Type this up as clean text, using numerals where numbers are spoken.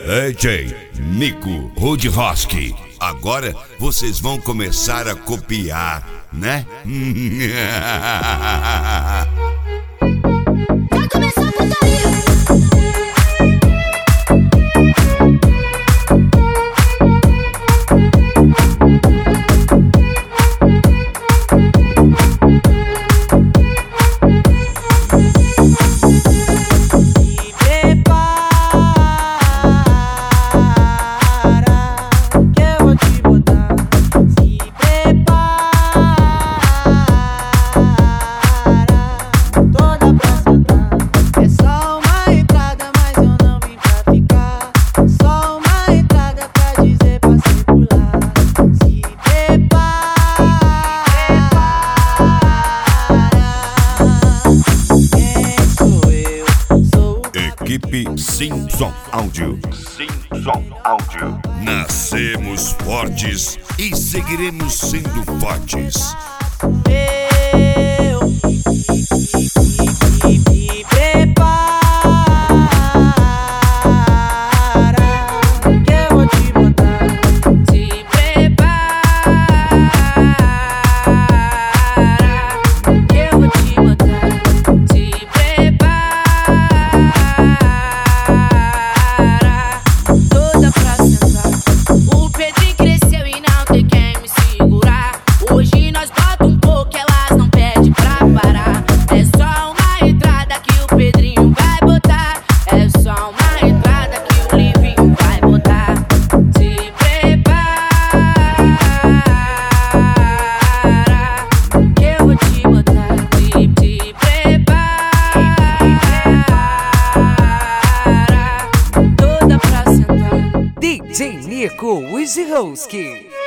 DJ Nico Rudroski. Agora vocês vão começar a copiar, né? Já começou a putaria. Equipe Simpson Áudio. Simpson Áudio. Nascemos fortes e seguiremos sendo fortes. DJ Nico Rudroski.